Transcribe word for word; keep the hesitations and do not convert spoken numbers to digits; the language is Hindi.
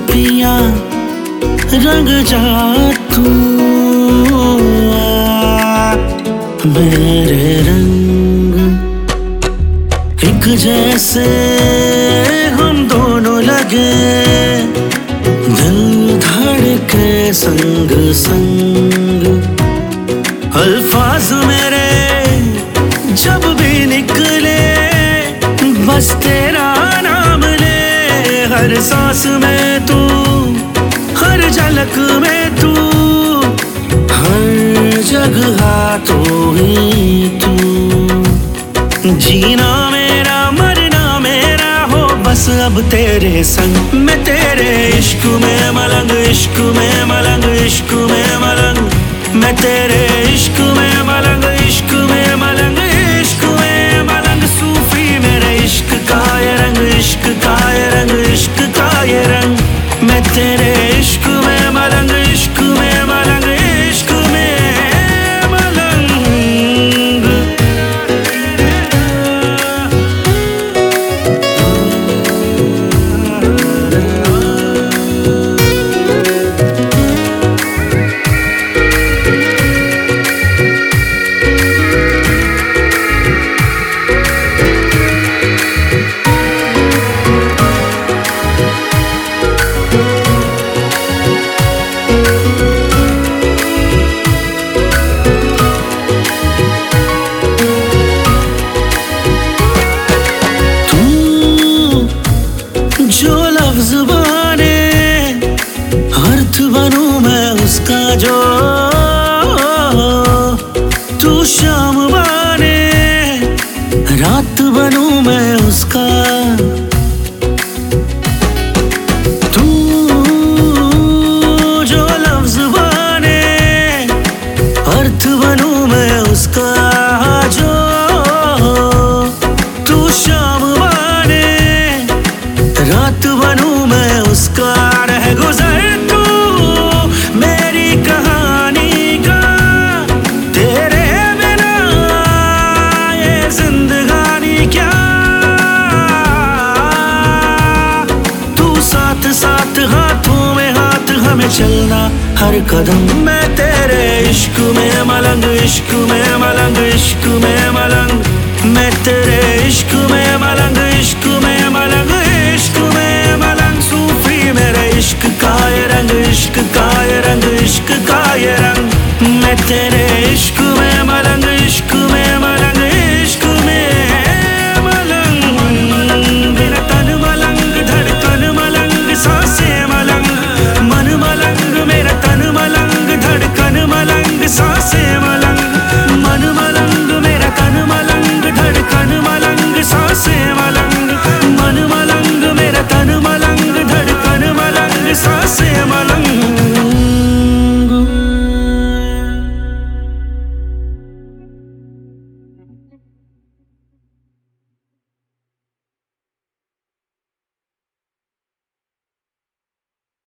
पिया रंग जा तू आ, मेरे रंग एक जैसे हम दोनों लगे, दिल धड़के संग संग। अल्फाज मेरे जब भी निकले बस तेरा नाम ले, हर सांस में तू, हर झलक में तू, हर जगह तू ही तू। जीना मेरा मरना मेरा हो बस अब तेरे संग। मैं तेरे इश्क में मलंग, इश्क में मलंग, इश्क में मलंग। मैं तेरे इश्क में मलंग, इश्क में मलंग, इश्क में मलंग। सूफी मेरे इश्क का ये रंग, इश्क का ये रंग, इश्क का ये रंग। मैं तेरे इश्क में मलंग, इश्क में मलंग, इश्क में मलंग। जो लफ्ज बने अर्थ बनूं मैं उसका, जो तू शाम बने रात बनूं मैं उसका। तू जो लफ्ज बने अर्थ बनूं मैं उसका, जो तू शाम बने रात बनूं मैं उसका। रह गुजर तू मेरी कहानी का, तेरे बिना ये जिंदगानी क्या। तू साथ साथ हाथों में हाथ हमें चलना हर कदम। मैं तेरे इश्क में मलंग, इश्क में मलंग, इश्क में मलंग। मैं तेरे इश्क में मलंग, इश्क में मलंग, इश्क में मलंग। सूफी मेरे इश्क का ये रंग, इश्क का ये रंग,